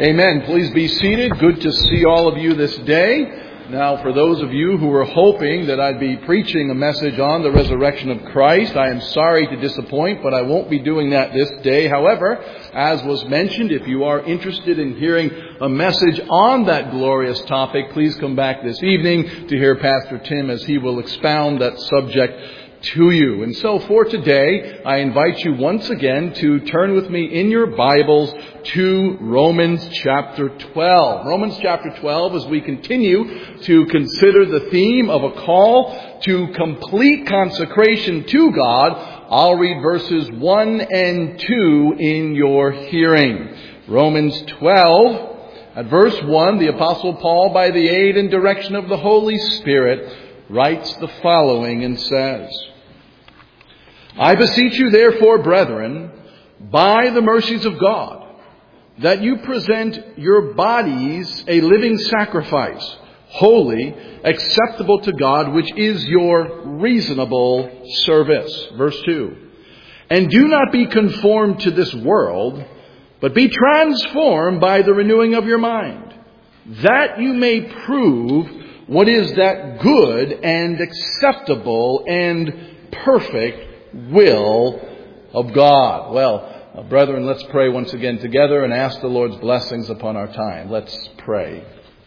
Amen. Please be seated. Good to see all of you this day. Now, for those of you who were hoping that I'd be preaching a message on the resurrection of Christ, I am sorry to disappoint, but I won't be doing that this day. However, as was mentioned, if you are interested in hearing a message on that glorious topic, please come back this evening to hear Pastor Tim as he will expound that subject to you. And so for today, I invite you once again to turn with me in your Bibles to Romans chapter 12. Romans chapter 12, as we continue to consider the theme of a call to complete consecration to God. I'll read verses 1 and 2 in your hearing. Romans 12, at verse 1, the Apostle Paul, by the aid and direction of the Holy Spirit, writes the following and says, I beseech you therefore, brethren, by the mercies of God, that you present your bodies a living sacrifice, holy, acceptable to God, which is your reasonable service. Verse 2. And do not be conformed to this world, but be transformed by the renewing of your mind, that you may prove what is that good and acceptable and perfect will of God. Well, brethren, let's pray once again together and ask the Lord's blessings upon our time. Let's pray.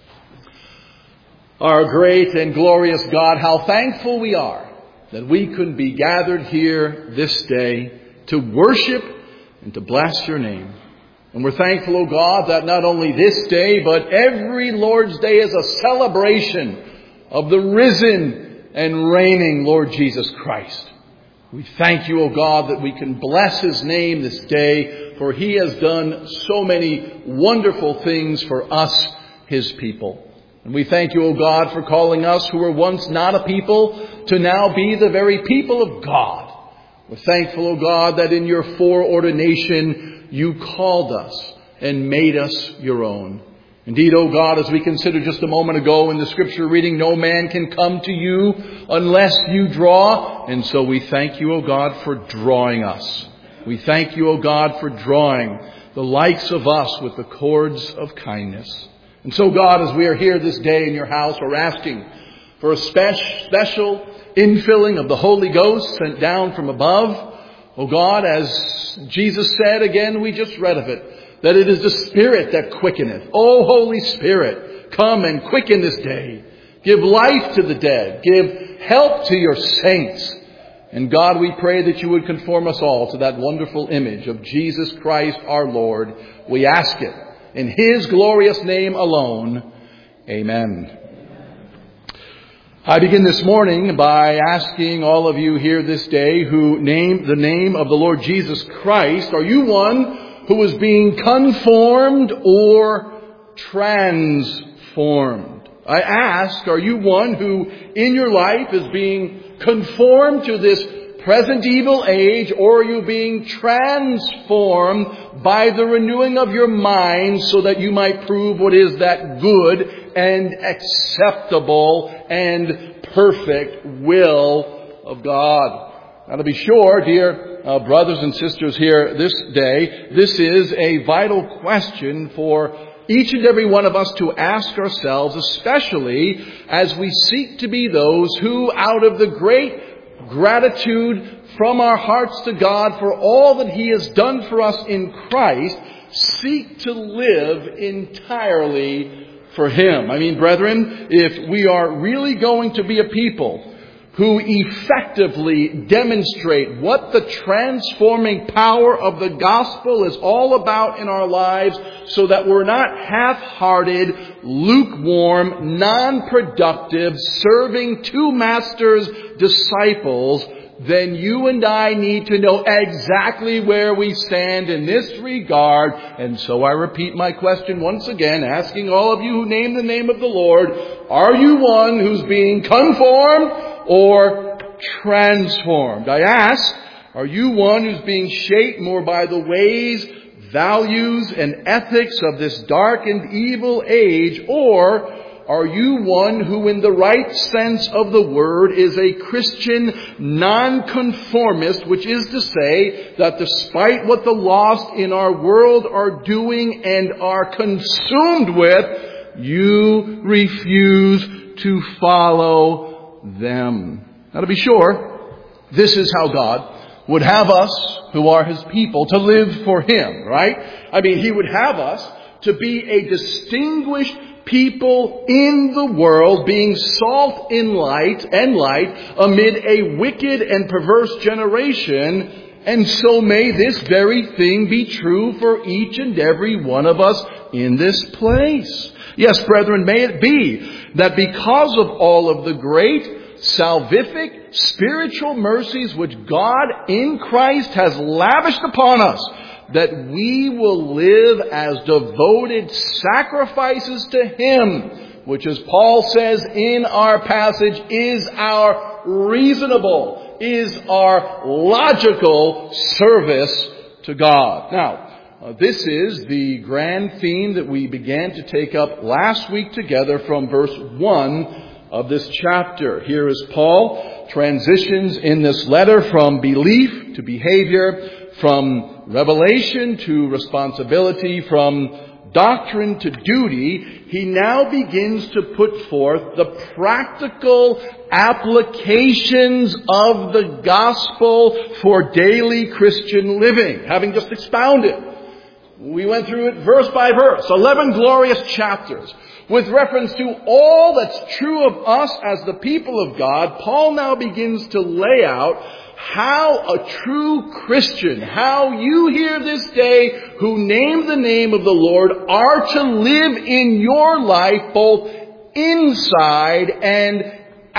Our great and glorious God, how thankful we are that we could be gathered here this day to worship and to bless your name. And we're thankful, O God, that not only this day, but every Lord's Day is a celebration of the risen and reigning Lord Jesus Christ. We thank you, O God, that we can bless his name this day, for he has done so many wonderful things for us, his people. And we thank you, O God, for calling us who were once not a people to now be the very people of God. We're thankful, O God, that in your foreordination you called us and made us your own. Indeed, O God, as we considered just a moment ago in the scripture reading, no man can come to you unless you draw. And so we thank you, O God, for drawing us. We thank you, O God, for drawing the likes of us with the cords of kindness. And so, God, as we are here this day in your house, we're asking for a special infilling of the Holy Ghost sent down from above. O God, as Jesus said, again, we just read of it, that it is the Spirit that quickeneth. O Holy Spirit, come and quicken this day. Give life to the dead. Give help to your saints. And God, we pray that you would conform us all to that wonderful image of Jesus Christ our Lord. We ask it in his glorious name alone. Amen. I begin this morning by asking all of you here this day who name the name of the Lord Jesus Christ, are you one who is being conformed or transformed? I ask, are you one who in your life is being conformed to this present evil age, or are you being transformed by the renewing of your mind so that you might prove what is that good and acceptable and perfect will of God? Now, to be sure, dear brothers and sisters here this day, this is a vital question for each and every one of us to ask ourselves, especially as we seek to be those who, out of the great gratitude from our hearts to God for all that he has done for us in Christ, seek to live entirely for him. I mean, brethren, if we are really going to be a people who effectively demonstrate what the transforming power of the gospel is all about in our lives, so that we're not half-hearted, lukewarm, non-productive, serving two masters disciples, then you and I need to know exactly where we stand in this regard. And so I repeat my question once again, asking all of you who name the name of the Lord, are you one who's being conformed or transformed? I ask, are you one who's being shaped more by the ways, values, and ethics of this dark and evil age, or Are you one who in the right sense of the word is a Christian nonconformist, which is to say that despite what the lost in our world are doing and are consumed with, you refuse to follow them? Now, to be sure, this is how God would have us, who are His people, to live for Him, right? I mean, He would have us to be a distinguished people in the world, being salt in light amid a wicked and perverse generation. And so may this very thing be true for each and every one of us in this place. Yes, brethren, may it be that because of all of the great salvific spiritual mercies which God in Christ has lavished upon us, that we will live as devoted sacrifices to Him, which, as Paul says in our passage, is our reasonable, is our logical service to God. Now, this is the grand theme that we began to take up last week together from verse 1 of this chapter. Here is Paul transitions in this letter from belief to behavior, from revelation to responsibility, from doctrine to duty. He now begins to put forth the practical applications of the gospel for daily Christian living, having just expounded. We went through it verse by verse, 11 glorious chapters. With reference to all that's true of us as the people of God, Paul now begins to lay out how a true Christian, how you here this day who name the name of the Lord are to live in your life both inside and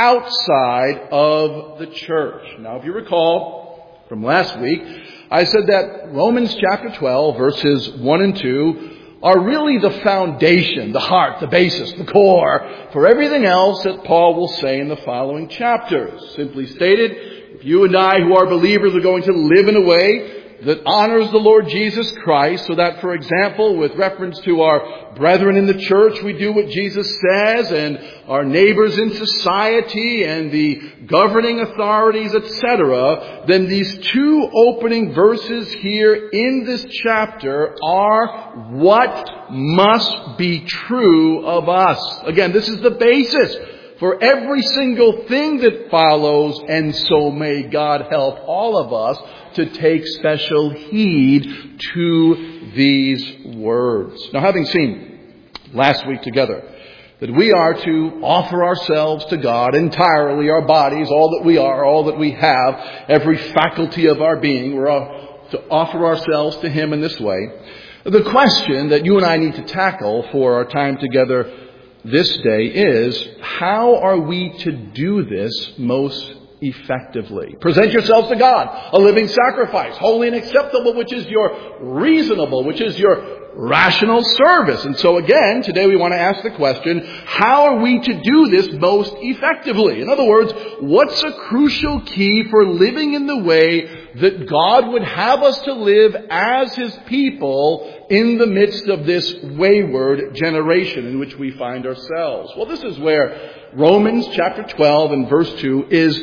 outside of the church. Now, if you recall from last week, I said that Romans chapter 12, verses 1 and 2, are really the foundation, the heart, the basis, the core for everything else that Paul will say in the following chapters. Simply stated, if you and I who are believers are going to live in a way that honors the Lord Jesus Christ, so that, for example, with reference to our brethren in the church, we do what Jesus says, and our neighbors in society and the governing authorities, etc., then these two opening verses here in this chapter are what must be true of us. Again, this is the basis for every single thing that follows, and so may God help all of us to take special heed to these words. Now, having seen last week together that we are to offer ourselves to God entirely, our bodies, all that we are, all that we have, every faculty of our being, we're to offer ourselves to Him in this way. The question that you and I need to tackle for our time together this day is, how are we to do this most effectively? Present yourselves to God, a living sacrifice, holy and acceptable, which is your reasonable, which is your rational service. And so again, today we want to ask the question, how are we to do this most effectively? In other words, what's a crucial key for living in the way that God would have us to live as His people in the midst of this wayward generation in which we find ourselves? Well, this is where Romans chapter 12 and verse 2 is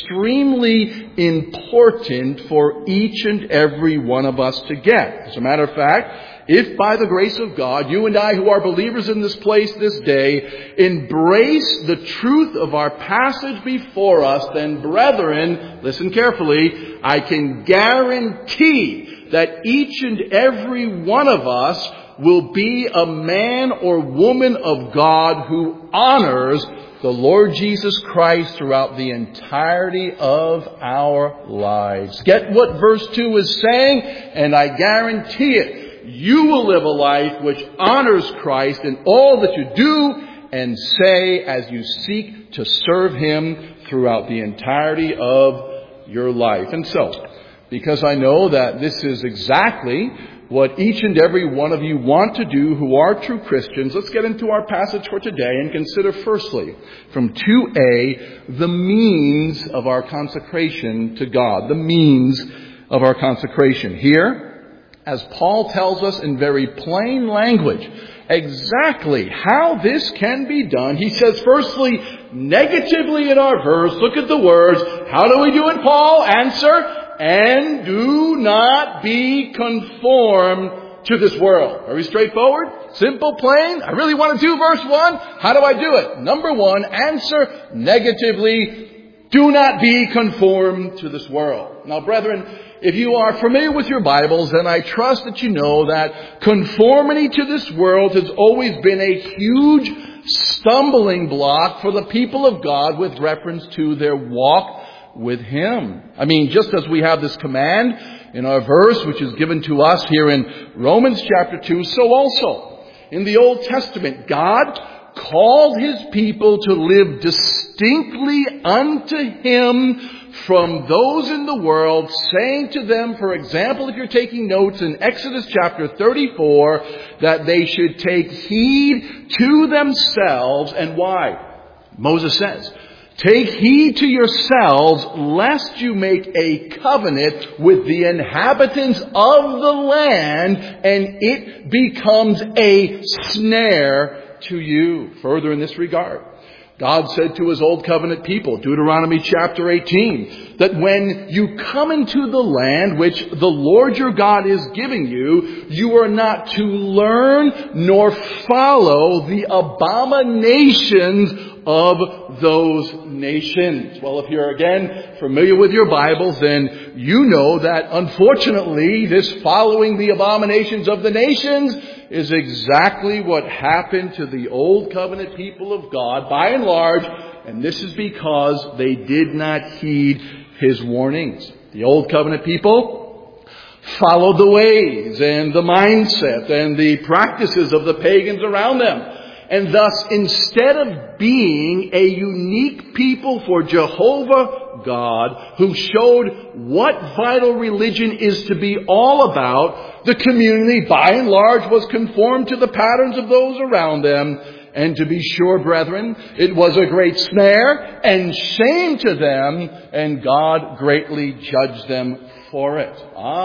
extremely important for each and every one of us to get. As a matter of fact, if by the grace of God, you and I who are believers in this place this day, embrace the truth of our passage before us, then brethren, listen carefully, I can guarantee that each and every one of us will be a man or woman of God who honors the Lord Jesus Christ throughout the entirety of our lives. Get what verse 2 is saying, and I guarantee it. You will live a life which honors Christ in all that you do and say as you seek to serve Him throughout the entirety of your life. And so, because I know that this is exactly what each and every one of you want to do who are true Christians, let's get into our passage for today and consider firstly, from 2a, the means of our consecration to God. The means of our consecration. Here, as Paul tells us in very plain language, exactly how this can be done. He says, firstly, negatively in our verse, look at the words. How do we do it, Paul? Answer, and do not be conformed to this world. Very straightforward, simple, plain. I really want to do verse 1. How do I do it? Number 1, answer negatively, do not be conformed to this world. Now, brethren, if you are familiar with your Bibles, then I trust that you know that conformity to this world has always been a huge stumbling block for the people of God with reference to their walk with Him. I mean, just as we have this command in our verse, which is given to us here in Romans chapter 2, so also in the Old Testament, God called His people to live distinctly unto Him from those in the world, saying to them, for example, if you're taking notes in Exodus chapter 34, that they should take heed to themselves. And why? Moses says, take heed to yourselves, lest you make a covenant with the inhabitants of the land, and it becomes a snare to you. Further in this regard, God said to His old covenant people, Deuteronomy chapter 18, that when you come into the land which the Lord your God is giving you, you are not to learn nor follow the abominations of those nations. Well, if you're again familiar with your Bibles, then you know that unfortunately this following the abominations of the nations is exactly what happened to the old covenant people of God by and large, and this is because they did not heed His warnings. The old covenant people followed the ways and the mindset and the practices of the pagans around them. And thus, instead of being a unique people for Jehovah God, who showed what vital religion is to be all about, the community, by and large, was conformed to the patterns of those around them. And to be sure, brethren, it was a great snare and shame to them, and God greatly judged them for it.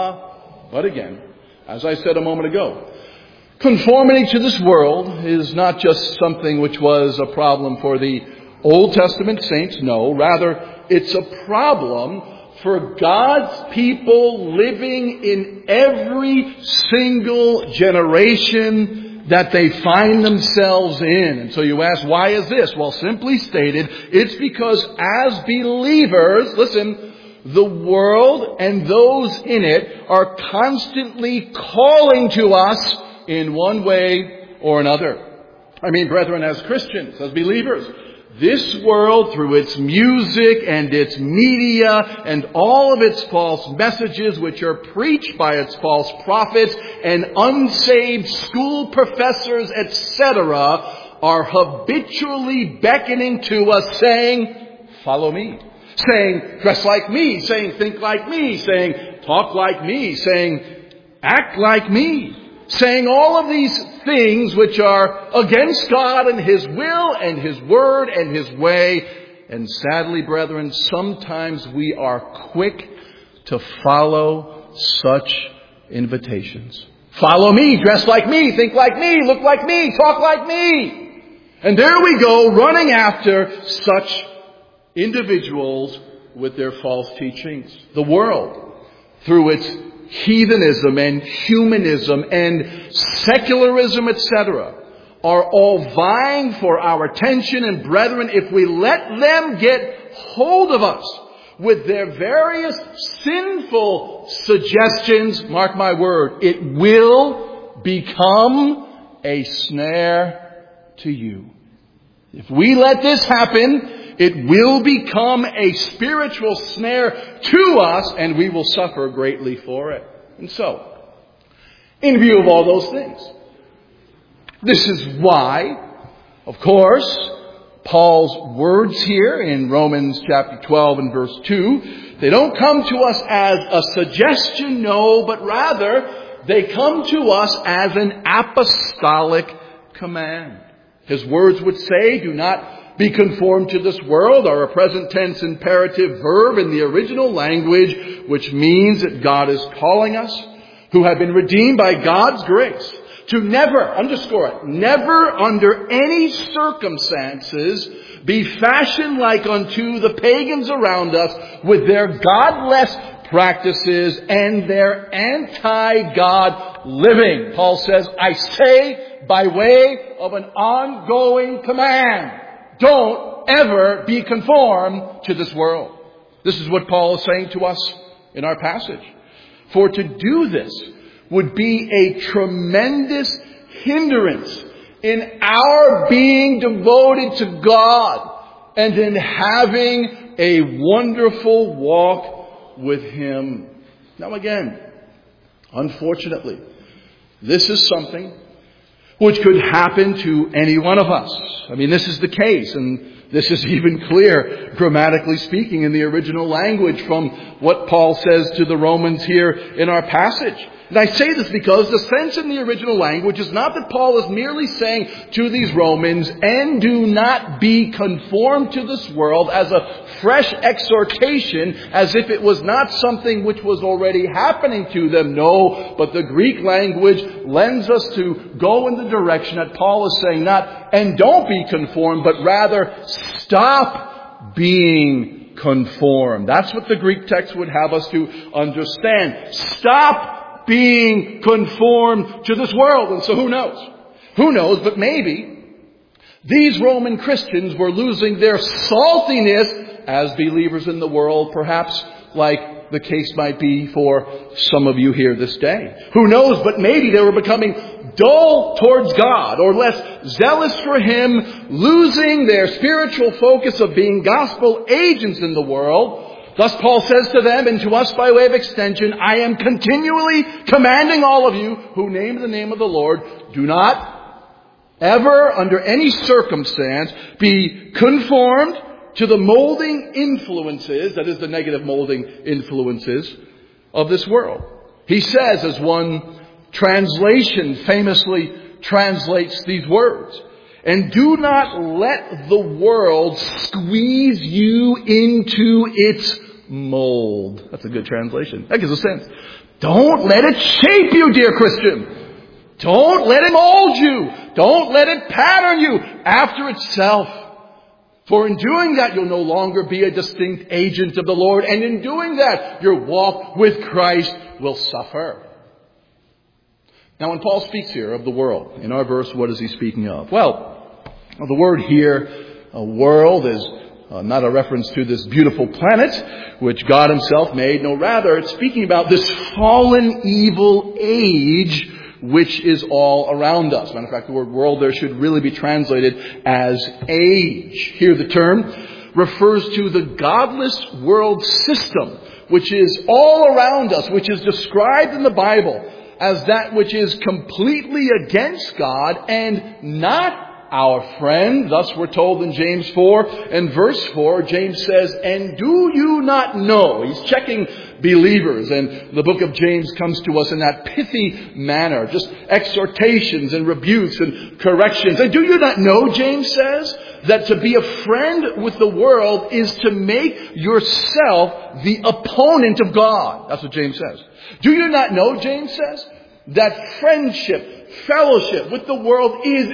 But again, as I said a moment ago, conformity to this world is not just something which was a problem for the Old Testament saints. No, rather, it's a problem for God's people living in every single generation that they find themselves in. And so you ask, why is this? Well, simply stated, it's because as believers, listen, the world and those in it are constantly calling to us in one way or another. I mean, brethren, as Christians, as believers, this world, through its music and its media and all of its false messages which are preached by its false prophets and unsaved school professors, etc., are habitually beckoning to us, saying, follow me. Saying, dress like me. Saying, think like me. Saying, talk like me. Saying, act like me. Saying all of these things which are against God and His will and His word and His way. And sadly, brethren, sometimes we are quick to follow such invitations. Follow me, dress like me, think like me, look like me, talk like me. And there we go, running after such individuals with their false teachings. The world, through its heathenism and humanism and secularism, etc., are all vying for our attention. And brethren, if we let them get hold of us with their various sinful suggestions, mark my word, it will become a snare to you. If we let this happen, it will become a spiritual snare to us, and we will suffer greatly for it. And so, in view of all those things, this is why, of course, Paul's words here in Romans chapter 12 and verse 2, they don't come to us as a suggestion, no, but rather they come to us as an apostolic command. His words would say, do not be conformed to this world, are a present tense imperative verb in the original language, which means that God is calling us who have been redeemed by God's grace, to never, underscore it, never under any circumstances be fashioned like unto the pagans around us with their godless practices and their anti-God living. Paul says, I say by way of an ongoing command, don't ever be conformed to this world. This is what Paul is saying to us in our passage. For to do this would be a tremendous hindrance in our being devoted to God and in having a wonderful walk with Him. Now again, unfortunately, this is something which could happen to any one of us. I mean, this is the case, and this is even clear, grammatically speaking, in the original language from what Paul says to the Romans here in our passage. And I say this because the sense in the original language is not that Paul is merely saying to these Romans, and do not be conformed to this world, as a fresh exhortation, as if it was not something which was already happening to them. No, but the Greek language lends us to go in the direction that Paul is saying not, and don't be conformed, but rather stop being conformed. That's what the Greek text would have us to understand. Stop being conformed to this world. And so who knows? Who knows, but maybe these Roman Christians were losing their saltiness as believers in the world, perhaps like the case might be for some of you here this day. Who knows, but maybe they were becoming dull towards God or less zealous for Him, losing their spiritual focus of being gospel agents in the world. Thus Paul says to them, and to us by way of extension, I am continually commanding all of you who name the name of the Lord, do not ever under any circumstance be conformed to the molding influences, that is the negative molding influences of this world. He says, as one translation famously translates these words, and do not let the world squeeze you into its mold. That's a good translation. That gives a sense. Don't let it shape you, dear Christian. Don't let it mold you. Don't let it pattern you after itself. For in doing that, you'll no longer be a distinct agent of the Lord. And in doing that, your walk with Christ will suffer. Now, when Paul speaks here of the world, in our verse, what is he speaking of? Well, the word here, a world, is not a reference to this beautiful planet, which God Himself made. No, rather, it's speaking about this fallen, evil age, which is all around us. Matter of fact, the word world there should really be translated as age. Here the term refers to the godless world system, which is all around us, which is described in the Bible as that which is completely against God and not our friend. Thus we're told in James 4 and verse 4, James says, and do you not know? He's checking believers, and the book of James comes to us in that pithy manner, just exhortations and rebukes and corrections. And do you not know, James says, that to be a friend with the world is to make yourself the opponent of God? That's what James says. Do you not know, James says, that friendship, fellowship with the world is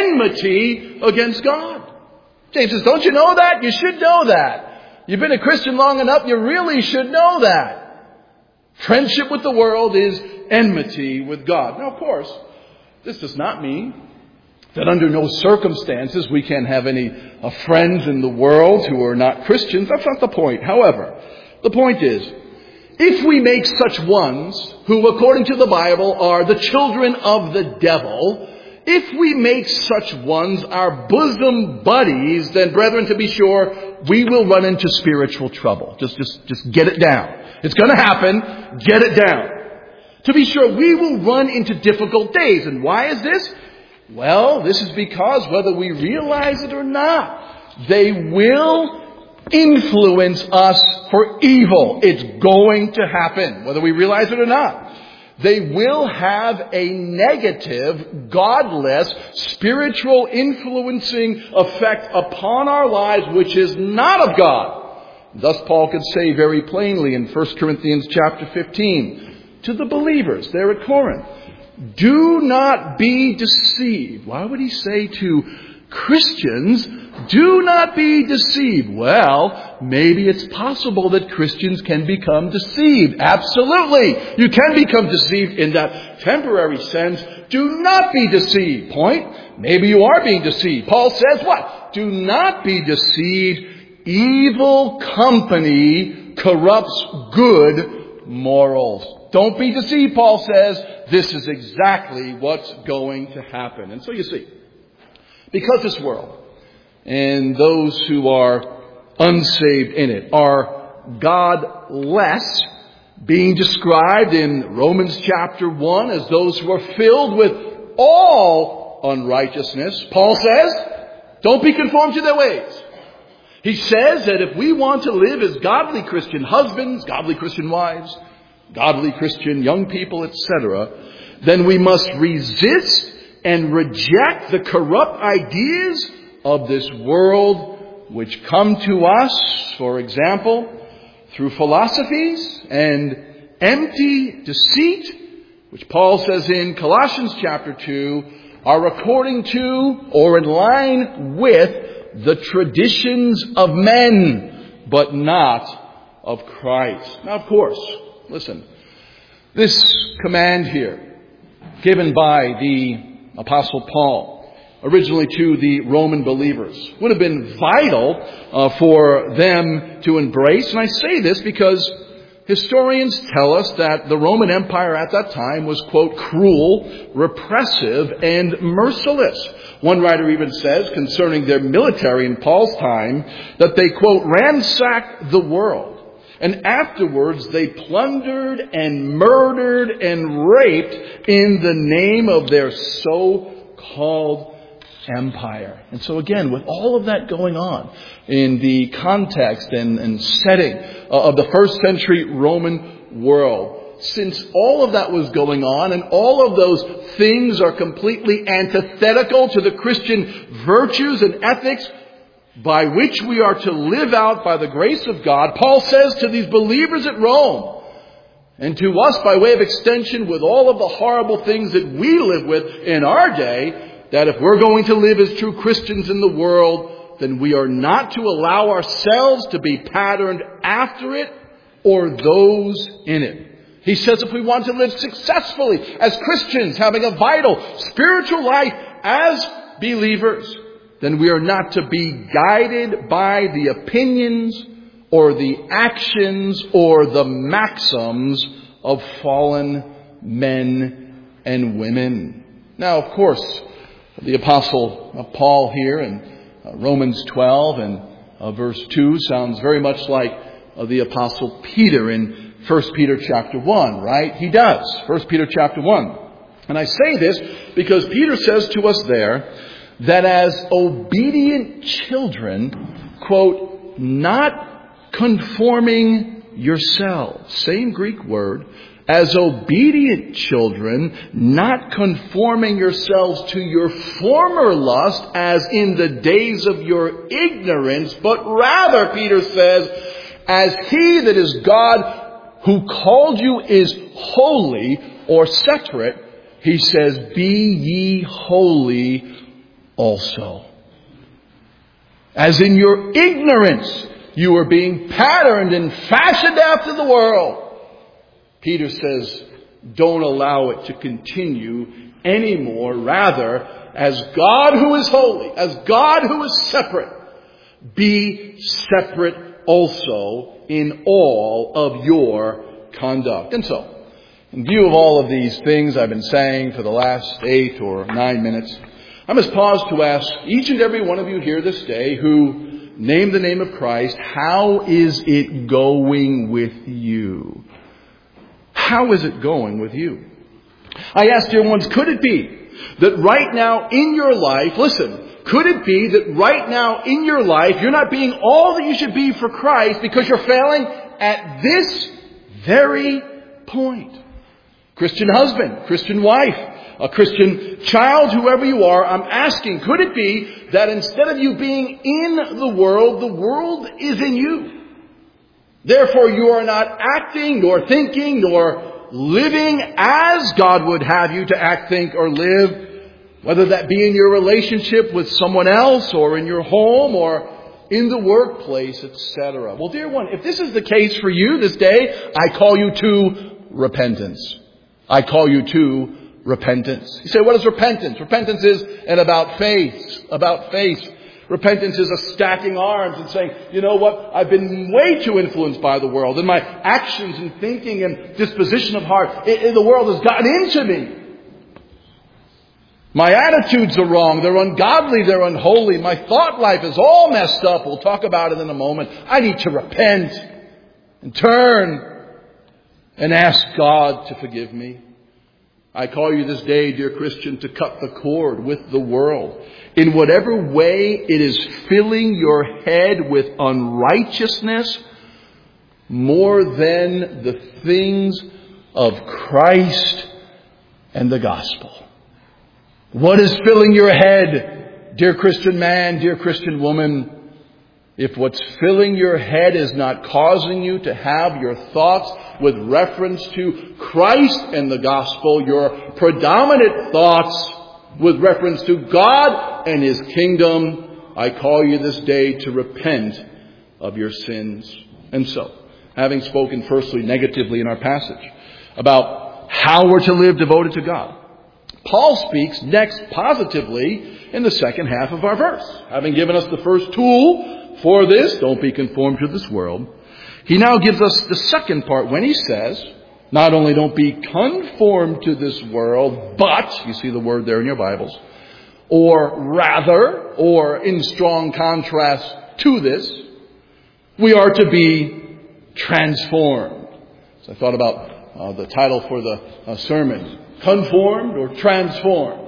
enmity against God? James says, don't you know that? You should know that. You've been a Christian long enough, you really should know that. Friendship with the world is enmity with God. Now, of course, this does not mean that under no circumstances we can have any friends in the world who are not Christians. That's not the point. However, the point is, if we make such ones who, according to the Bible, are the children of the devil, if we make such ones our bosom buddies, then, brethren, to be sure, we will run into spiritual trouble. Just get it down. It's going to happen. Get it down. To be sure, we will run into difficult days. And why is this? Well, this is because, whether we realize it or not, they will influence us for evil. It's going to happen, whether we realize it or not. They will have a negative, godless, spiritual influencing effect upon our lives, which is not of God. Thus Paul could say very plainly in 1 Corinthians chapter 15, to the believers there at Corinth. Do not be deceived. Why would he say to Christians, do not be deceived? Well, maybe it's possible that Christians can become deceived. Absolutely. You can become deceived in that temporary sense. Do not be deceived. Point. Maybe you are being deceived. Paul says what? Do not be deceived. Evil company corrupts good morals. Don't be deceived, Paul says. This is exactly what's going to happen. And so you see, because this world and those who are unsaved in it are godless, being described in Romans chapter 1 as those who are filled with all unrighteousness, Paul says, don't be conformed to their ways. He says that if we want to live as godly Christian husbands, godly Christian wives, godly Christian young people, etc., then we must resist and reject the corrupt ideas of this world which come to us, for example, through philosophies and empty deceit, which Paul says in Colossians chapter 2, are according to or in line with the traditions of men, but not of Christ. Now, of course, listen, this command here, given by the Apostle Paul, originally to the Roman believers, would have been vital for them to embrace. And I say this because historians tell us that the Roman Empire at that time was, quote, cruel, repressive, and merciless. One writer even says concerning their military in Paul's time that they, quote, ransacked the world. And afterwards they plundered and murdered and raped in the name of their so-called empire. And so again, with all of that going on in the context and setting of the first century Roman world, since all of that was going on and all of those things are completely antithetical to the Christian virtues and ethics by which we are to live out by the grace of God, Paul says to these believers at Rome, and to us by way of extension with all of the horrible things that we live with in our day, that if we're going to live as true Christians in the world, then we are not to allow ourselves to be patterned after it or those in it. He says if we want to live successfully as Christians, having a vital spiritual life as believers, then we are not to be guided by the opinions or the actions or the maxims of fallen men and women. Now, of course, the Apostle Paul here in Romans 12 and verse 2 sounds very much like the Apostle Peter in 1 Peter chapter 1, right? He does. 1 Peter chapter 1. And I say this because Peter says to us there that as obedient children, quote, not conforming yourselves, same Greek word, as obedient children, not conforming yourselves to your former lust as in the days of your ignorance, but rather, Peter says, as he that is God who called you is holy or separate, he says, be ye holy also. As in your ignorance, you are being patterned and fashioned after the world. Peter says, don't allow it to continue anymore. Rather, as God who is holy, as God who is separate, be separate also in all of your conduct. And so, in view of all of these things I've been saying for the last 8 or 9 minutes, I must pause to ask each and every one of you here this day who name the name of Christ, how is it going with you? How is it going with you? I ask, dear ones, could it be that right now in your life, listen, could it be that right now in your life you're not being all that you should be for Christ because you're failing at this very point? Christian husband, Christian wife, a Christian child, whoever you are, I'm asking, could it be that instead of you being in the world is in you? Therefore, you are not acting, nor thinking, nor living as God would have you to act, think, or live, whether that be in your relationship with someone else or in your home or in the workplace, etc. Well, dear one, if this is the case for you this day, I call you to repentance. I call you to repentance. You say, what is repentance? Repentance is an about face. Repentance is a stacking arms and saying, you know what, I've been way too influenced by the world. And my actions and thinking and disposition of heart, the world has gotten into me. My attitudes are wrong. They're ungodly. They're unholy. My thought life is all messed up. We'll talk about it in a moment. I need to repent and turn and ask God to forgive me. I call you this day, dear Christian, to cut the cord with the world. In whatever way it is filling your head with unrighteousness more than the things of Christ and the gospel. What is filling your head, dear Christian man, dear Christian woman? If what's filling your head is not causing you to have your thoughts with reference to Christ and the gospel, your predominant thoughts with reference to God and His kingdom, I call you this day to repent of your sins. And so, having spoken firstly negatively in our passage about how we're to live devoted to God, Paul speaks next positively in the second half of our verse. Having given us the first tool for this, don't be conformed to this world, he now gives us the second part when he says, not only don't be conformed to this world, but, you see the word there in your Bibles, or rather, or in strong contrast to this, we are to be transformed. So I thought about the title for the sermon. Conformed or transformed?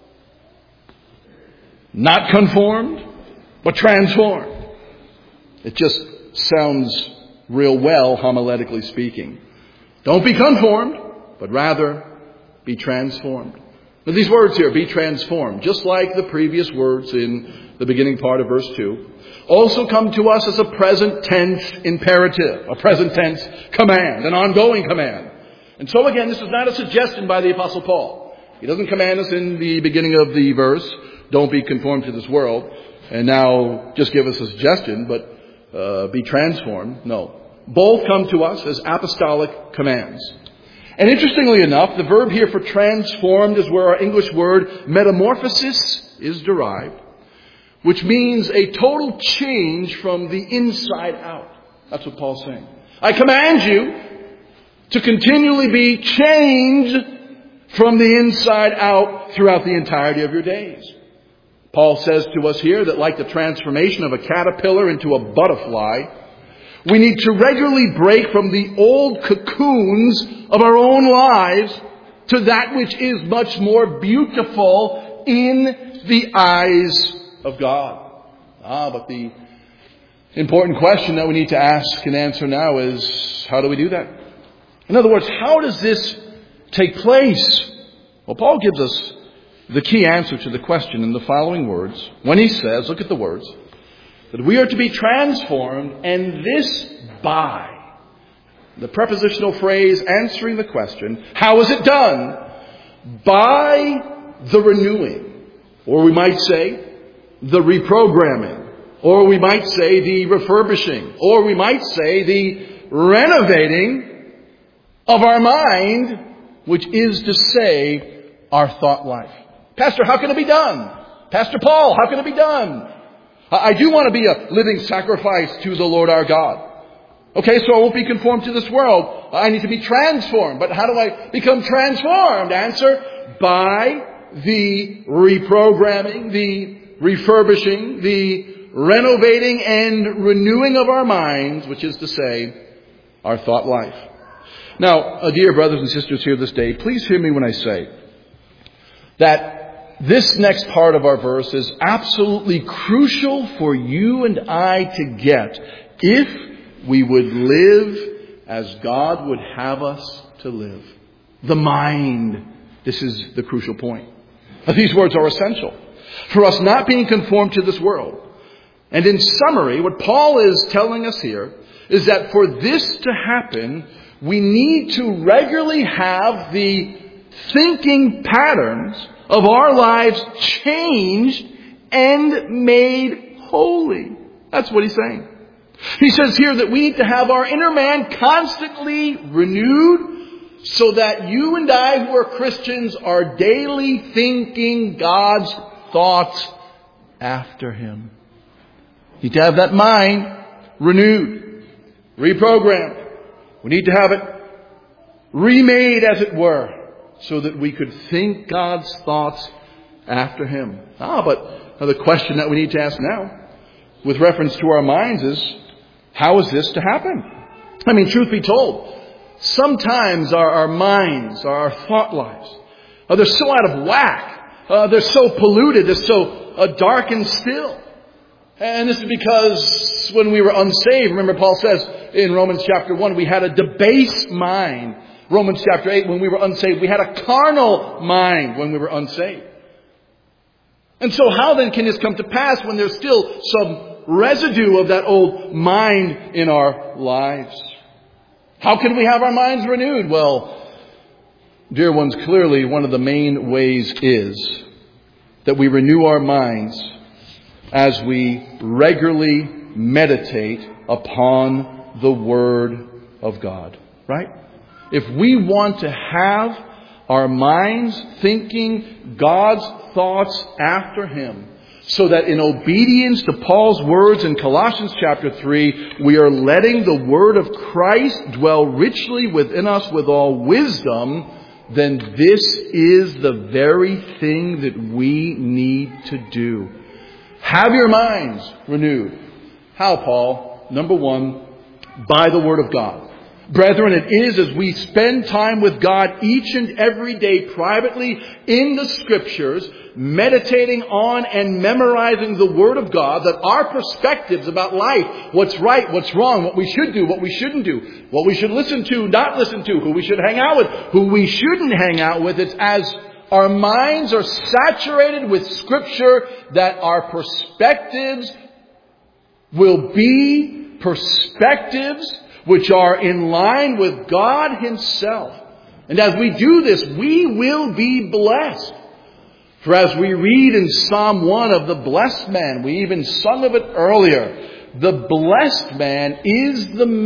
Not conformed, but transformed. It just sounds real well, homiletically speaking. Don't be conformed, but rather be transformed. Now these words here, be transformed, just like the previous words in the beginning part of verse 2, also come to us as a present tense imperative, a present tense command, an ongoing command. And so again, this is not a suggestion by the Apostle Paul. He doesn't command us in the beginning of the verse, don't be conformed to this world, and now just give us a suggestion, but be transformed. No. Both come to us as apostolic commands. And interestingly enough, the verb here for transformed is where our English word metamorphosis is derived, which means a total change from the inside out. That's what Paul's saying. I command you to continually be changed from the inside out throughout the entirety of your days. Paul says to us here that like the transformation of a caterpillar into a butterfly, we need to regularly break from the old cocoons of our own lives to that which is much more beautiful in the eyes of God. But the important question that we need to ask and answer now is, how do we do that? In other words, how does this take place? Well, Paul gives us the key answer to the question in the following words. When he says, look at the words, that we are to be transformed, and this by. The prepositional phrase answering the question, how is it done? By the renewing, or we might say the reprogramming, or we might say the refurbishing, or we might say the renovating of our mind, which is to say, our thought life. Pastor, how can it be done? Pastor Paul, how can it be done? I do want to be a living sacrifice to the Lord our God. Okay, so I won't be conformed to this world. I need to be transformed. But how do I become transformed? Answer, by the reprogramming, the refurbishing, the renovating and renewing of our minds, which is to say, our thought life. Now, dear brothers and sisters here this day, please hear me when I say that this next part of our verse is absolutely crucial for you and I to get if we would live as God would have us to live. The mind. This is the crucial point. Now, these words are essential for us not being conformed to this world. And in summary, what Paul is telling us here is that for this to happen, we need to regularly have the thinking patterns of our lives changed and made holy. That's what he's saying. He says here that we need to have our inner man constantly renewed so that you and I who are Christians are daily thinking God's thoughts after Him. We need to have that mind renewed, reprogrammed. We need to have it remade, as it were, so that we could think God's thoughts after Him. But the question that we need to ask now, with reference to our minds, is how is this to happen? I mean, truth be told, sometimes our minds, our thought lives, they're so out of whack. They're so polluted. They're so dark and still. And this is because when we were unsaved, remember Paul says in Romans chapter 1, we had a debased mind. Romans chapter 8, when we were unsaved, we had a carnal mind when we were unsaved. And so how then can this come to pass when there's still some residue of that old mind in our lives? How can we have our minds renewed? Well, dear ones, clearly one of the main ways is that we renew our minds as we regularly meditate upon the Word of God. Right? If we want to have our minds thinking God's thoughts after Him, so that in obedience to Paul's words in Colossians chapter 3, we are letting the Word of Christ dwell richly within us with all wisdom, then this is the very thing that we need to do. Have your minds renewed. How, Paul? Number one, by the Word of God. Brethren, it is as we spend time with God each and every day privately in the Scriptures, meditating on and memorizing the Word of God, that our perspectives about life, what's right, what's wrong, what we should do, what we shouldn't do, what we should listen to, not listen to, who we should hang out with, who we shouldn't hang out with, it's as our minds are saturated with Scripture that our perspectives will be perspectives which are in line with God Himself. And as we do this, we will be blessed. For as we read in Psalm 1 of the blessed man, we even sung of it earlier, the blessed man, is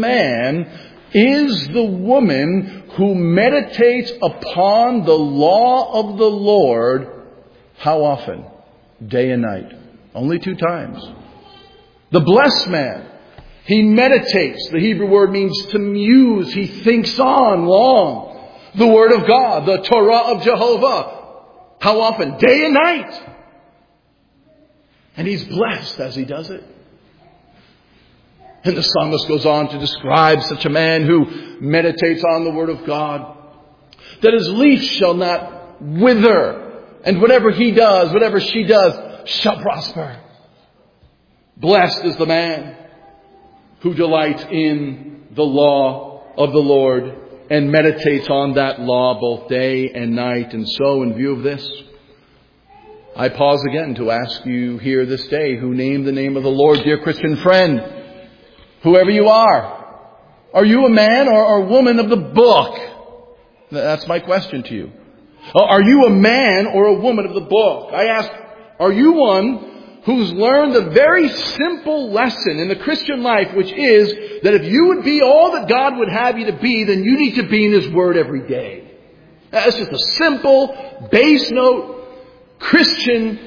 the woman who meditates upon the law of the Lord. How often? Day and night. Only 2 times. The blessed man, he meditates. The Hebrew word means to muse. He thinks on long. The Word of God, the Torah of Jehovah. How often? Day and night. And he's blessed as he does it. And the psalmist goes on to describe such a man who meditates on the Word of God, that his leaf shall not wither, and whatever he does, whatever she does, shall prosper. Blessed is the man who delights in the law of the Lord and meditates on that law both day and night. And so, in view of this, I pause again to ask you here this day who name the name of the Lord, dear Christian friend, whoever you are you a man or a woman of the book? That's my question to you. Are you a man or a woman of the book? I ask, are you one who's learned a very simple lesson in the Christian life, which is that if you would be all that God would have you to be, then you need to be in His Word every day. That's just a simple, base note, Christian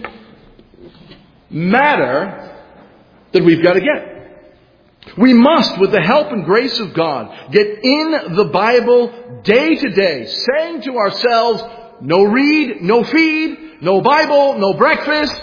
matter that we've got to get. We must, with the help and grace of God, get in the Bible day to day, saying to ourselves, no read, no feed, no Bible, no breakfast.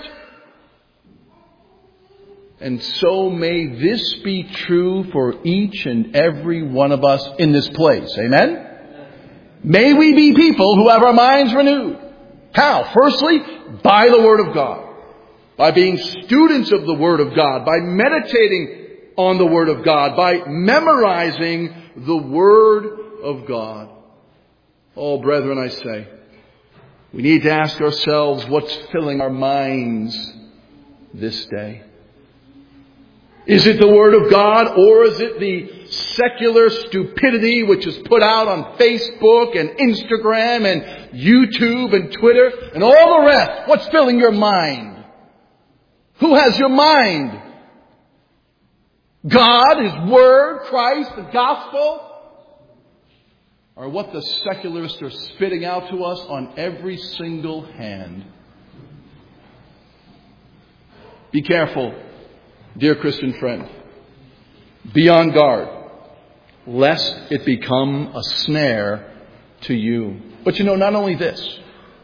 And so may this be true for each and every one of us in this place. Amen? May we be people who have our minds renewed. How? Firstly, by the Word of God. By being students of the Word of God. By meditating on the Word of God. By memorizing the Word of God. Oh, brethren, I say, we need to ask ourselves what's filling our minds this day. Is it the Word of God, or is it the secular stupidity which is put out on Facebook and Instagram and YouTube and Twitter and all the rest? What's filling your mind? Who has your mind? God, His Word, Christ, the Gospel? Or what the secularists are spitting out to us on every single hand? Be careful, dear Christian friend. Be on guard, lest it become a snare to you. But not only this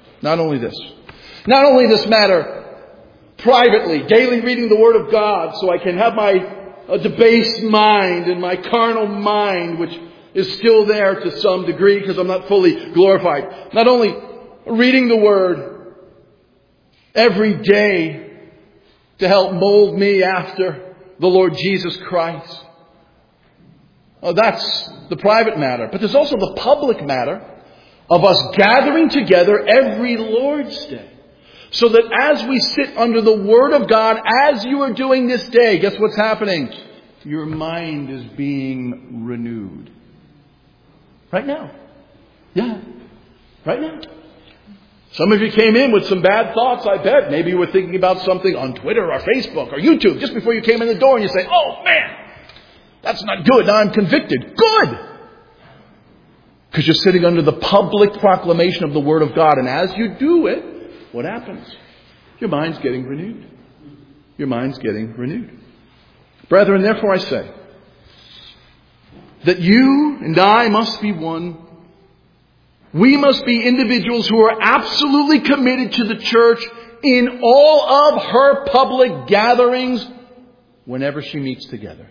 matter privately, daily reading the Word of God so I can have my debased mind and my carnal mind, which is still there to some degree because I'm not fully glorified. Not only reading the Word every day to help mold me after the Lord Jesus Christ. That's the private matter. But there's also the public matter of us gathering together every Lord's Day. So that as we sit under the Word of God, as you are doing this day, guess what's happening? Your mind is being renewed. Right now. Yeah. Right now. Some of you came in with some bad thoughts, I bet. Maybe you were thinking about something on Twitter or Facebook or YouTube just before you came in the door and you say, oh man, that's not good. Now I'm convicted. Good! Because you're sitting under the public proclamation of the Word of God. And as you do it, what happens? Your mind's getting renewed. Your mind's getting renewed. Brethren, therefore I say that you and I must be one. We must be individuals who are absolutely committed to the church in all of her public gatherings whenever she meets together.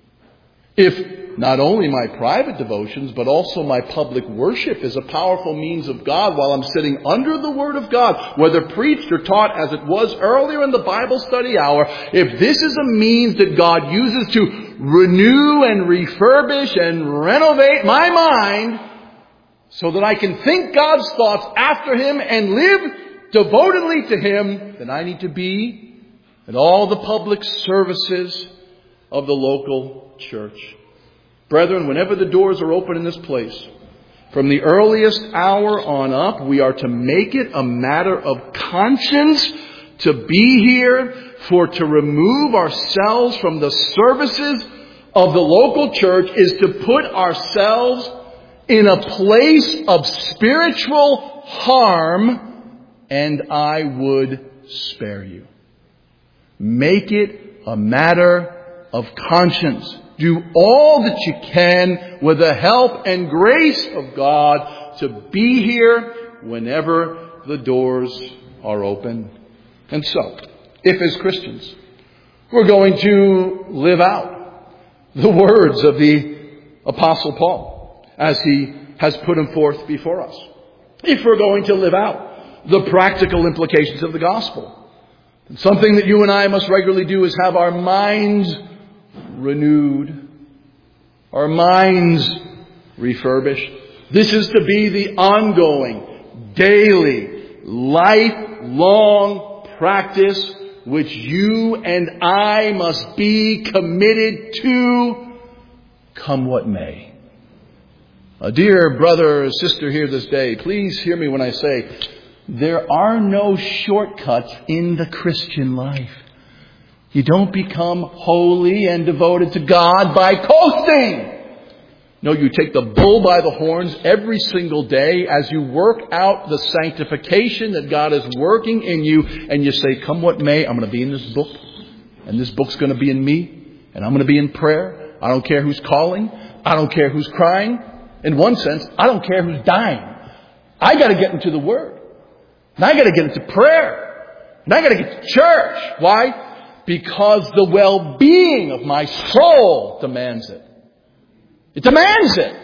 If not only my private devotions, but also my public worship is a powerful means of God while I'm sitting under the Word of God, whether preached or taught as it was earlier in the Bible study hour, if this is a means that God uses to renew and refurbish and renovate my mind so that I can think God's thoughts after Him and live devotedly to Him, then I need to be at all the public services of the local church. Brethren, whenever the doors are open in this place, from the earliest hour on up, we are to make it a matter of conscience to be here, for to remove ourselves from the services of the local church is to put ourselves in a place of spiritual harm, and I would spare you. Make it a matter of conscience. Do all that you can with the help and grace of God to be here whenever the doors are open. And so, if as Christians we're going to live out the words of the Apostle Paul as he has put them forth before us, if we're going to live out the practical implications of the gospel, something that you and I must regularly do is have our minds renewed, our minds refurbished. This is to be the ongoing, daily, lifelong practice which you and I must be committed to, come what may. Dear brother or sister here this day, please hear me when I say there are no shortcuts in the Christian life. You don't become holy and devoted to God by coasting. No, you take the bull by the horns every single day as you work out the sanctification that God is working in you, and you say, come what may, I'm going to be in this book, and this book's going to be in me, and I'm going to be in prayer. I don't care who's calling. I don't care who's crying. In one sense, I don't care who's dying. I got to get into the Word. And I got to get into prayer. And I got to get to church. Why? Because the well-being of my soul demands it. It demands it.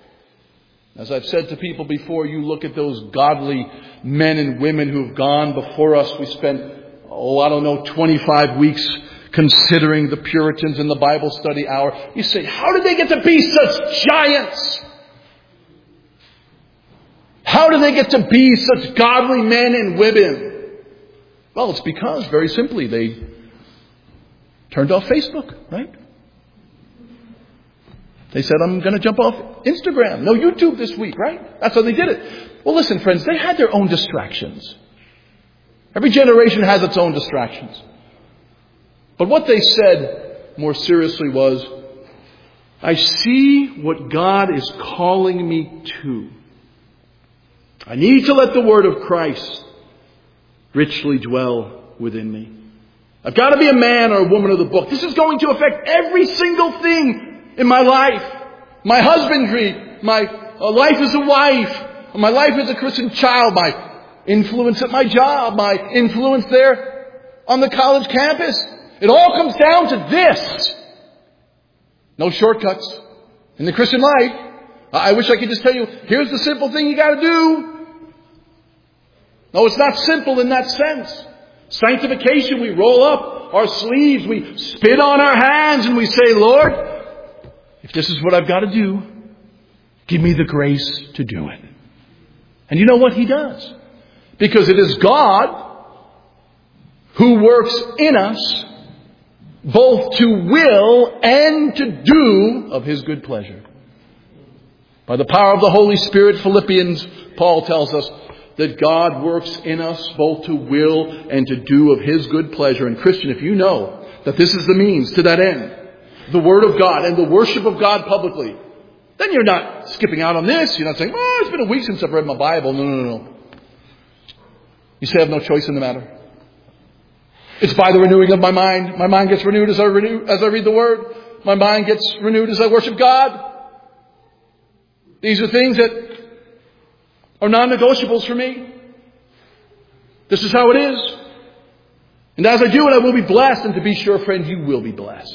As I've said to people before, you look at those godly men and women who've gone before us. We spent, 25 weeks considering the Puritans in the Bible study hour. You say, how did they get to be such giants? How do they get to be such godly men and women? Well, it's because, very simply, they turned off Facebook, right? They said, I'm going to jump off Instagram. No YouTube this week, right? That's how they did it. Well, listen, friends, they had their own distractions. Every generation has its own distractions. But what they said more seriously was, I see what God is calling me to. I need to let the word of Christ richly dwell within me. I've got to be a man or a woman of the book. This is going to affect every single thing in my life. My husbandry, my life as a wife, my life as a Christian child, my influence at my job, my influence there on the college campus. It all comes down to this. No shortcuts in the Christian life. I wish I could just tell you, here's the simple thing you got to do. No, it's not simple in that sense. Sanctification, we roll up our sleeves, we spit on our hands, and we say, Lord, if this is what I've got to do, give me the grace to do it. And you know what He does? Because it is God who works in us both to will and to do of His good pleasure. By the power of the Holy Spirit, Philippians, Paul tells us that God works in us both to will and to do of His good pleasure. And Christian, if you know that this is the means to that end, the Word of God and the worship of God publicly, then you're not skipping out on this. You're not saying, oh, it's been a week since I've read my Bible. No. You say I have no choice in the matter. It's by the renewing of my mind. My mind gets renewed as I read the Word. My mind gets renewed as I worship God. These are things that are non-negotiables for me. This is how it is. And as I do it, I will be blessed. And to be sure, friend, you will be blessed.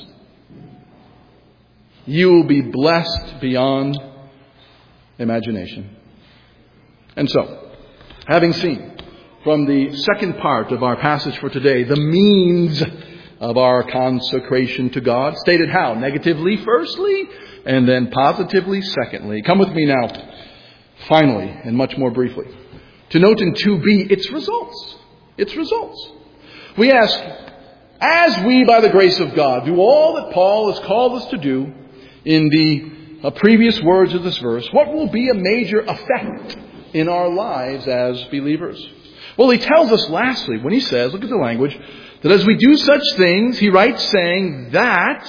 You will be blessed beyond imagination. And so, having seen from the second part of our passage for today, the means of our consecration to God, stated how? Negatively, firstly, and then positively, secondly. Come with me now, finally, and much more briefly, to note in 2b, its results. Its results. We ask, as we, by the grace of God, do all that Paul has called us to do in the previous words of this verse, what will be a major effect in our lives as believers? Well, he tells us lastly, when he says, look at the language, that as we do such things, he writes saying that,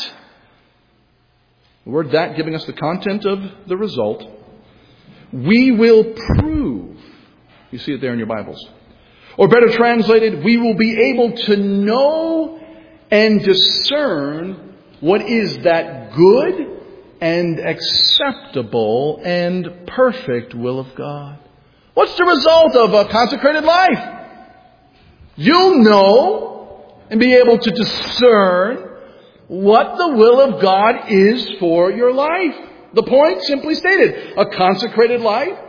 the word that giving us the content of the result, we will prove. You see it there in your Bibles. Or better translated, we will be able to know and discern what is that good and acceptable and perfect will of God. What's the result of a consecrated life? You'll know and be able to discern what the will of God is for your life. The point simply stated, a consecrated life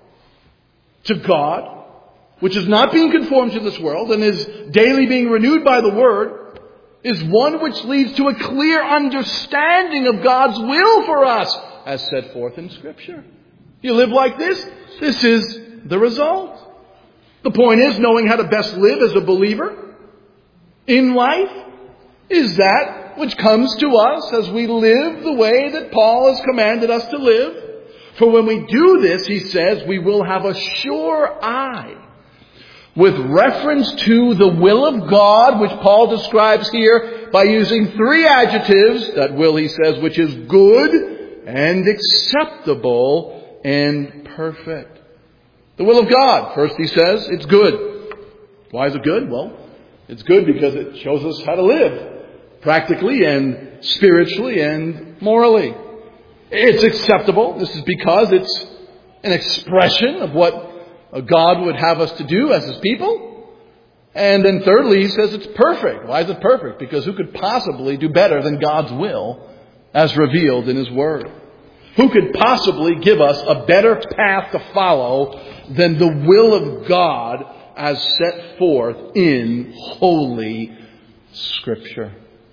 to God, which is not being conformed to this world and is daily being renewed by the Word, is one which leads to a clear understanding of God's will for us, as set forth in Scripture. You live like this, this is the result. The point is, knowing how to best live as a believer in life is that which comes to us as we live the way that Paul has commanded us to live. For when we do this, he says, we will have a sure eye with reference to the will of God, which Paul describes here by using three adjectives. That will, he says, which is good and acceptable and perfect. The will of God. First, he says, it's good. Why is it good? Well, it's good because it shows us how to live practically and spiritually and morally. It's acceptable. This is because it's an expression of what God would have us to do as His people. And then thirdly, he says it's perfect. Why is it perfect? Because who could possibly do better than God's will as revealed in His Word? Who could possibly give us a better path to follow than the will of God as set forth in Holy Scripture?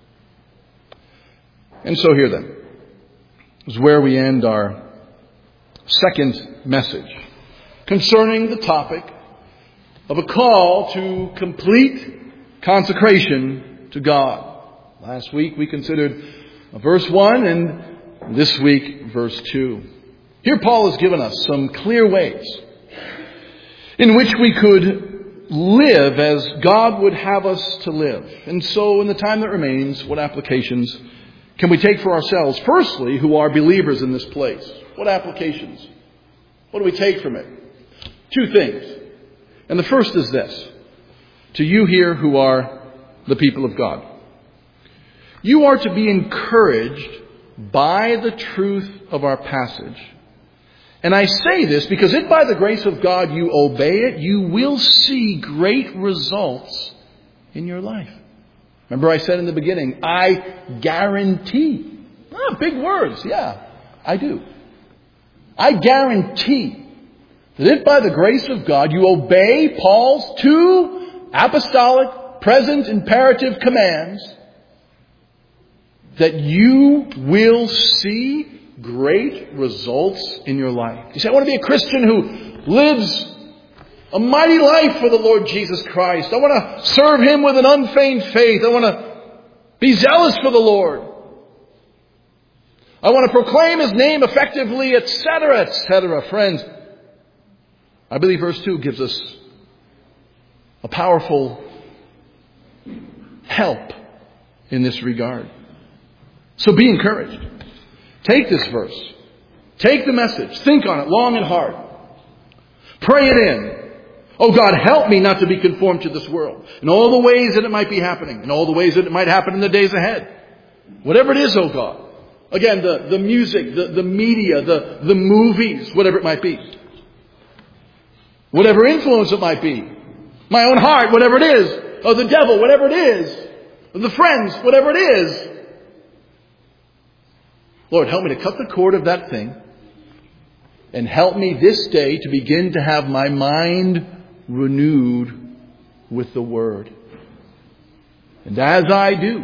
And so here then is where we end our second message concerning the topic of a call to complete consecration to God. Last week we considered verse 1 and This week, verse 2. Here Paul has given us some clear ways in which we could live as God would have us to live. And so in the time that remains, what applications can we take for ourselves? Firstly, who are believers in this place. What applications? What do we take from it? Two things. And the first is this. To you here who are the people of God. You are to be encouraged by the truth of our passage. And I say this because if by the grace of God you obey it, you will see great results in your life. Remember I said in the beginning, I guarantee. Big words. Yeah, I do. I guarantee that if by the grace of God you obey Paul's two apostolic, present, imperative commands, that you will see great results in your life. You say, I want to be a Christian who lives a mighty life for the Lord Jesus Christ. I want to serve Him with an unfeigned faith. I want to be zealous for the Lord. I want to proclaim His name effectively, etc., etc. Friends, I believe verse 2 gives us a powerful help in this regard. So be encouraged. Take this verse. Take the message. Think on it long and hard. Pray it in. Oh God, help me not to be conformed to this world. In all the ways that it might be happening. In all the ways that it might happen in the days ahead. Whatever it is, oh God. Again, the music, the media, the movies, whatever it might be. Whatever influence it might be. My own heart, whatever it is. Or the devil, whatever it is. Or the friends, whatever it is. Lord, help me to cut the cord of that thing and help me this day to begin to have my mind renewed with the Word. And as I do,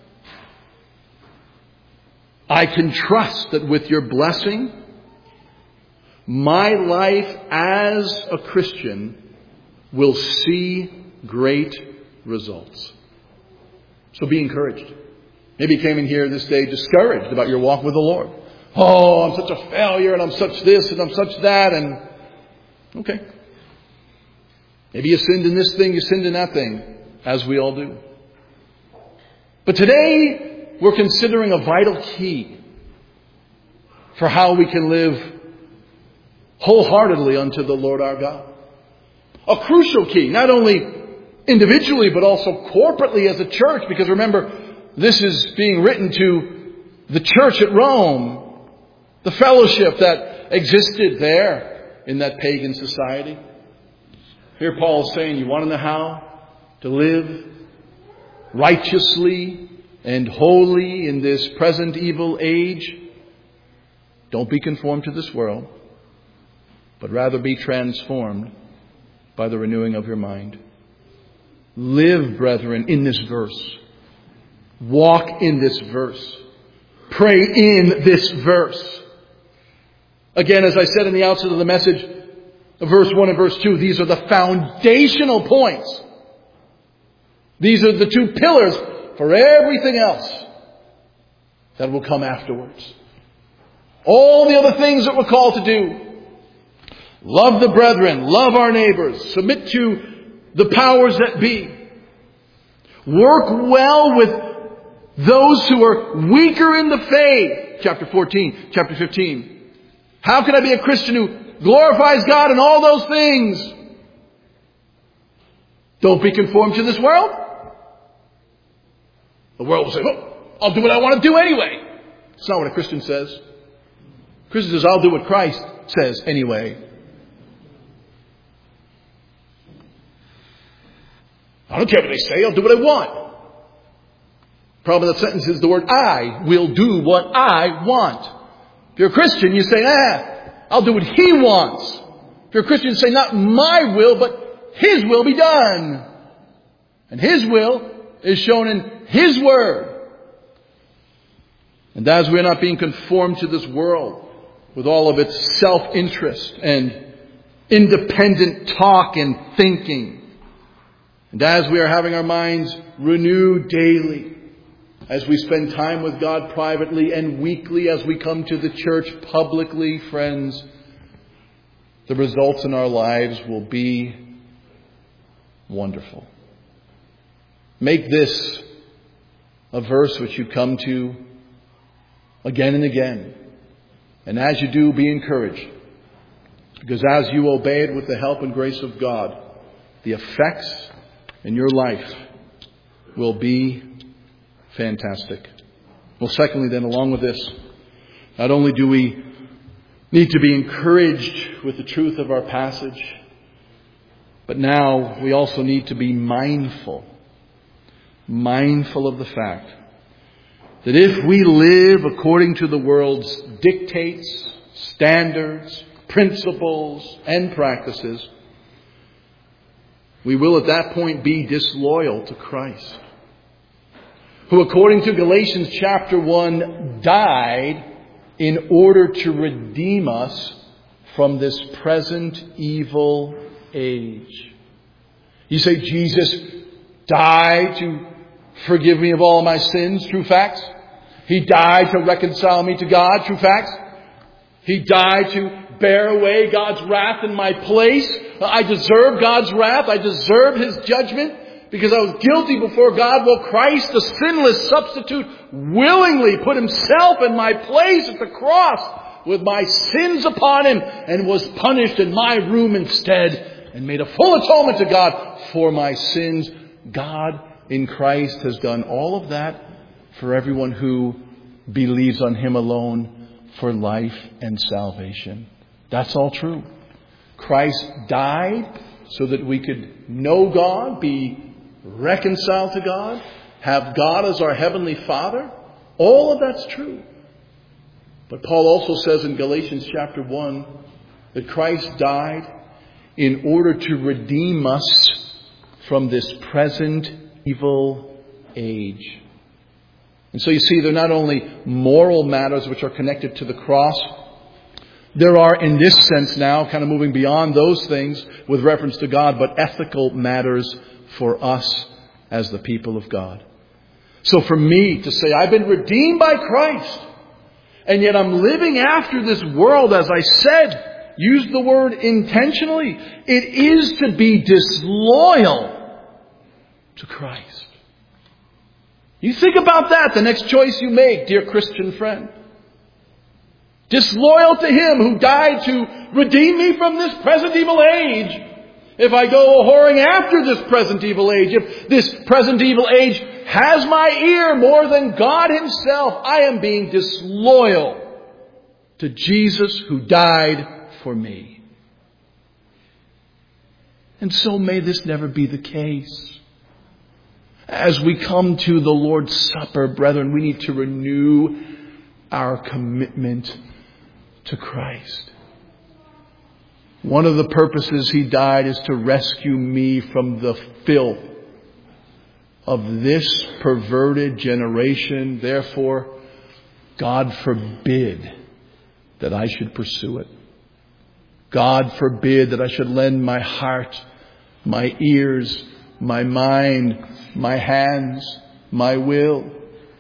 I can trust that with your blessing, my life as a Christian will see great results. So be encouraged. Maybe you came in here this day discouraged about your walk with the Lord. Oh, I'm such a failure and I'm such this and I'm such that and... Okay. Maybe you sinned in this thing, you sinned in that thing, as we all do. But today, we're considering a vital key for how we can live wholeheartedly unto the Lord our God. A crucial key, not only individually but also corporately as a church, because remember, this is being written to the church at Rome, the fellowship that existed there in that pagan society. Here Paul is saying, you want to know how to live righteously and holy in this present evil age? Don't be conformed to this world, but rather be transformed by the renewing of your mind. Live, brethren, in this verse. Walk in this verse. Pray in this verse. Again, as I said in the outset of the message, verse 1 and verse 2, these are the foundational points. These are the two pillars for everything else that will come afterwards. All the other things that we're called to do. Love the brethren, love our neighbors, submit to the powers that be. Work well with those who are weaker in the faith. Chapter 14, chapter 15. How can I be a Christian who glorifies God in all those things? Don't be conformed to this world. The world will say, oh, I'll do what I want to do anyway. It's not what a Christian says. A Christian says, I'll do what Christ says anyway. I don't care what they say, I'll do what I want. The problem with that sentence is the word I will do what I want. If you're a Christian, you say, I'll do what He wants. If you're a Christian, you say, not my will, but His will be done. And His will is shown in His Word. And as we're not being conformed to this world with all of its self-interest and independent talk and thinking, and as we are having our minds renewed daily as we spend time with God privately, and weekly as we come to the church publicly, friends, the results in our lives will be wonderful. Make this a verse which you come to again and again. And as you do, be encouraged. Because as you obey it with the help and grace of God, the effects in your life will be fantastic. Well, secondly then, along with this, not only do we need to be encouraged with the truth of our passage, but now we also need to be mindful of the fact that if we live according to the world's dictates, standards, principles, and practices, we will at that point be disloyal to Christ, who, according to Galatians chapter 1, died in order to redeem us from this present evil age. You say, Jesus died to forgive me of all my sins? True facts. He died to reconcile me to God? True facts. He died to bear away God's wrath in my place. I deserve God's wrath. I deserve His judgment because I was guilty before God. Well, Christ, the sinless substitute, willingly put Himself in my place at the cross with my sins upon Him and was punished in my room instead and made a full atonement to God for my sins. God in Christ has done all of that for everyone who believes on Him alone for life and salvation. That's all true. Christ died so that we could know God, be reconciled to God, have God as our Heavenly Father. All of that's true. But Paul also says in Galatians chapter 1 that Christ died in order to redeem us from this present evil age. And so you see, they're not only moral matters which are connected to the cross. There are, in this sense now, kind of moving beyond those things with reference to God, but ethical matters for us as the people of God. So for me to say, I've been redeemed by Christ, and yet I'm living after this world, as I said, use the word intentionally, it is to be disloyal to Christ. You think about that, the next choice you make, dear Christian friend. Disloyal to Him who died to redeem me from this present evil age. If I go whoring after this present evil age, if this present evil age has my ear more than God Himself, I am being disloyal to Jesus who died for me. And so may this never be the case. As we come to the Lord's Supper, brethren, we need to renew our commitment to Christ. One of the purposes He died is to rescue me from the filth of this perverted generation. Therefore, God forbid that I should pursue it. God forbid that I should lend my heart, my ears, my mind, my hands, my will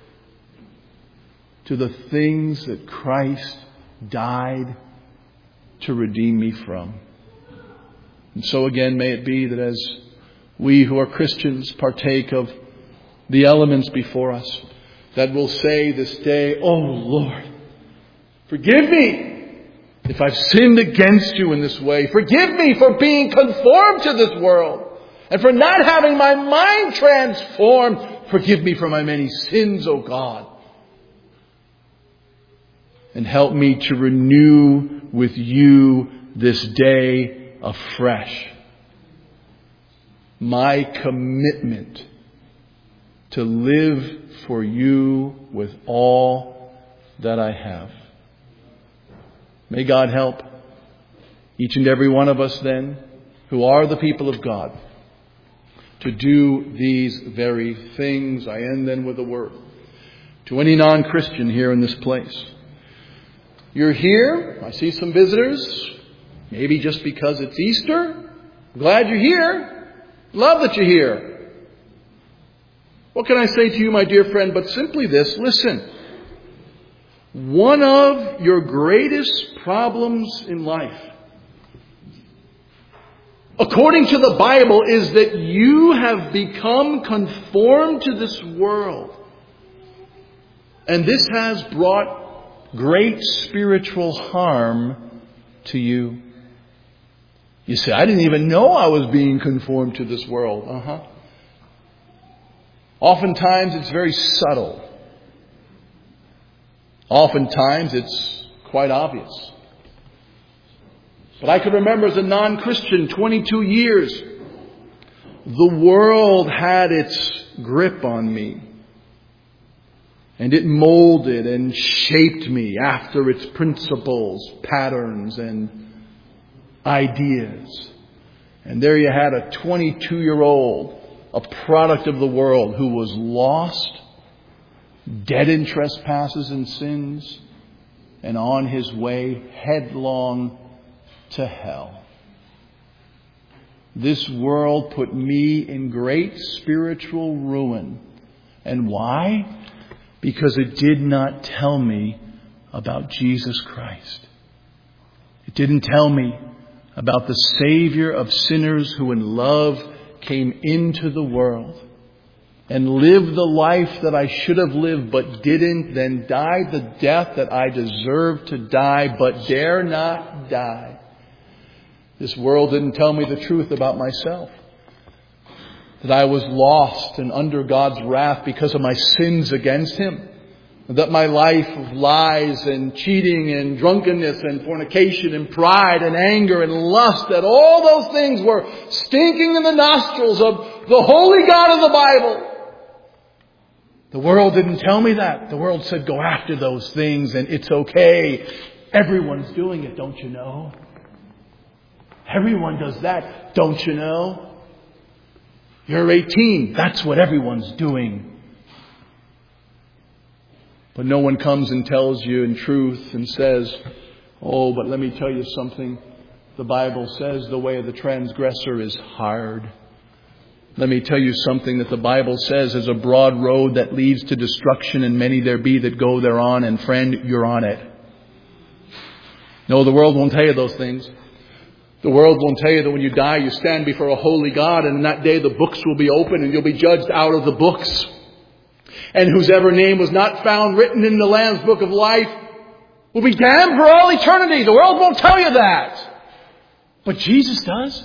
to the things that Christ died to redeem me from. And so again, may it be that as we who are Christians partake of the elements before us, that we'll say this day, "Oh Lord, forgive me if I've sinned against you in this way. Forgive me for being conformed to this world and for not having my mind transformed. Forgive me for my many sins, O God. And help me to renew with you this day afresh my commitment to live for you with all that I have." May God help each and every one of us then, who are the people of God, to do these very things. I end then with a word to any non-Christian here in this place. You're here. I see some visitors. Maybe just because it's Easter. I'm glad you're here. Love that you're here. What can I say to you, my dear friend, but simply this? Listen. One of your greatest problems in life, according to the Bible, is that you have become conformed to this world. And this has brought great spiritual harm to you. You say, I didn't even know I was being conformed to this world. Oftentimes it's very subtle. Oftentimes it's quite obvious. But I can remember as a non-Christian, 22 years, the world had its grip on me. And it molded and shaped me after its principles, patterns, and ideas. And there you had a 22-year-old, a product of the world, who was lost, dead in trespasses and sins, and on his way headlong to hell. This world put me in great spiritual ruin. And why? Because it did not tell me about Jesus Christ. It didn't tell me about the Savior of sinners who in love came into the world and lived the life that I should have lived but didn't, then died the death that I deserved to die but dare not die. This world didn't tell me the truth about myself. That I was lost and under God's wrath because of my sins against Him. That my life of lies and cheating and drunkenness and fornication and pride and anger and lust, that all those things were stinking in the nostrils of the holy God of the Bible. The world didn't tell me that. The world said, go after those things and it's okay. Everyone's doing it, don't you know? Everyone does that, don't you know? You're 18. That's what everyone's doing. But no one comes and tells you in truth and says, oh, but let me tell you something. The Bible says the way of the transgressor is hard. Let me tell you something that the Bible says is a broad road that leads to destruction, and many there be that go thereon, and friend, you're on it. No, the world won't tell you those things. The world won't tell you that when you die, you stand before a holy God, and in that day the books will be open and you'll be judged out of the books. And whosever name was not found written in the Lamb's book of life will be damned for all eternity. The world won't tell you that. But Jesus does.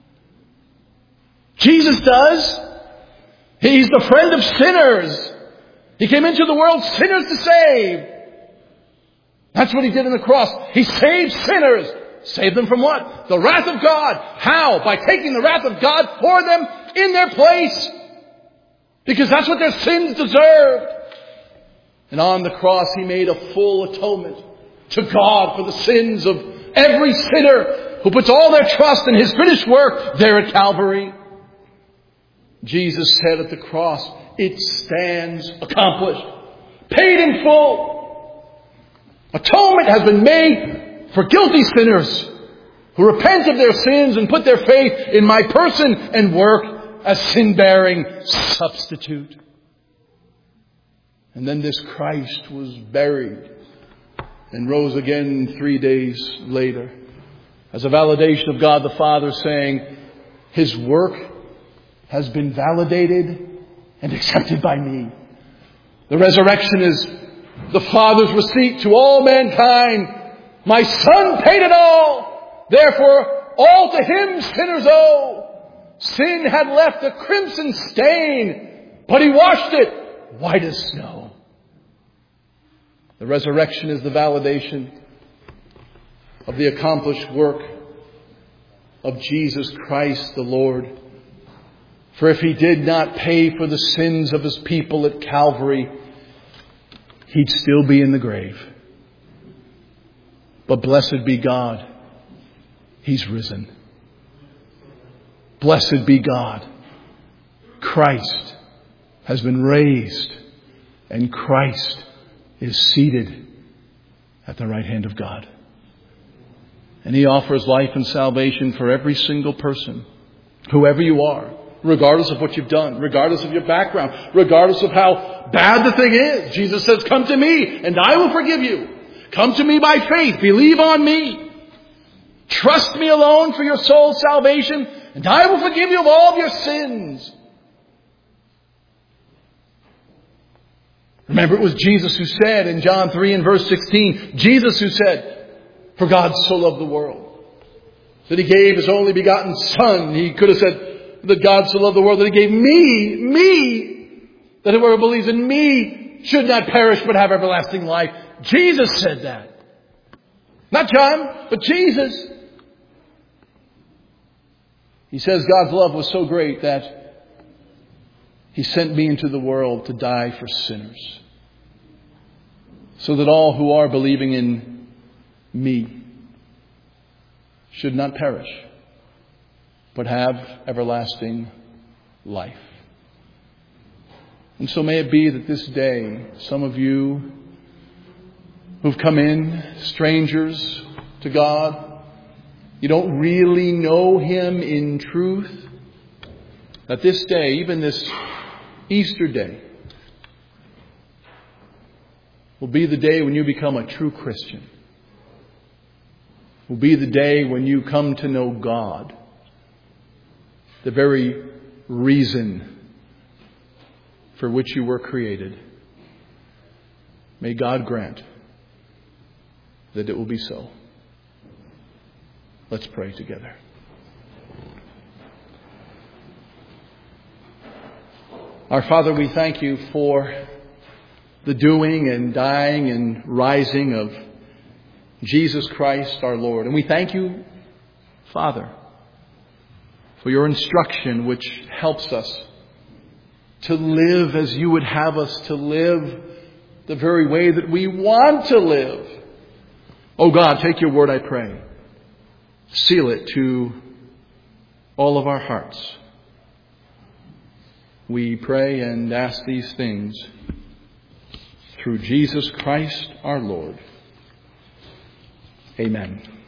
Jesus does. He's the friend of sinners. He came into the world sinners to save. That's what He did on the cross. He saved sinners. Save them from what? The wrath of God. How? By taking the wrath of God for them in their place. Because that's what their sins deserved. And on the cross He made a full atonement to God for the sins of every sinner who puts all their trust in His finished work there at Calvary. Jesus said at the cross, it stands accomplished. Paid in full. Atonement has been made for guilty sinners who repent of their sins and put their faith in my person and work as sin-bearing substitute. And then this Christ was buried and rose again 3 days later as a validation of God the Father, saying, His work has been validated and accepted by me. The resurrection is the Father's receipt to all mankind. My Son paid it all. Therefore, all to Him sinners owe. Sin had left a crimson stain, but He washed it white as snow. The resurrection is the validation of the accomplished work of Jesus Christ the Lord. For if He did not pay for the sins of His people at Calvary, He'd still be in the grave. But blessed be God, He's risen. Blessed be God, Christ has been raised, and Christ is seated at the right hand of God. And He offers life and salvation for every single person, whoever you are, regardless of what you've done, regardless of your background, regardless of how bad the thing is. Jesus says, come to me and I will forgive you. Come to me by faith. Believe on me. Trust me alone for your soul's salvation, and I will forgive you of all of your sins. Remember, it was Jesus who said in John 3 and verse 16, Jesus who said, for God so loved the world, that He gave His only begotten Son. He could have said that God so loved the world that He gave me, that whoever believes in me should not perish but have everlasting life. Jesus said that. Not John, but Jesus. He says God's love was so great that He sent me into the world to die for sinners, so that all who are believing in me should not perish, but have everlasting life. And so may it be that this day, some of you who've come in, strangers to God, you don't really know Him in truth, that this day, even this Easter day, will be the day when you become a true Christian. Will be the day when you come to know God, the very reason for which you were created. May God grant that it will be so. Let's pray together. Our Father, we thank you for the doing and dying and rising of Jesus Christ our Lord. And we thank you, Father, for your instruction which helps us to live as you would have us to live, the very way that we want to live. Oh God, take your word, I pray. Seal it to all of our hearts. We pray and ask these things through Jesus Christ our Lord. Amen.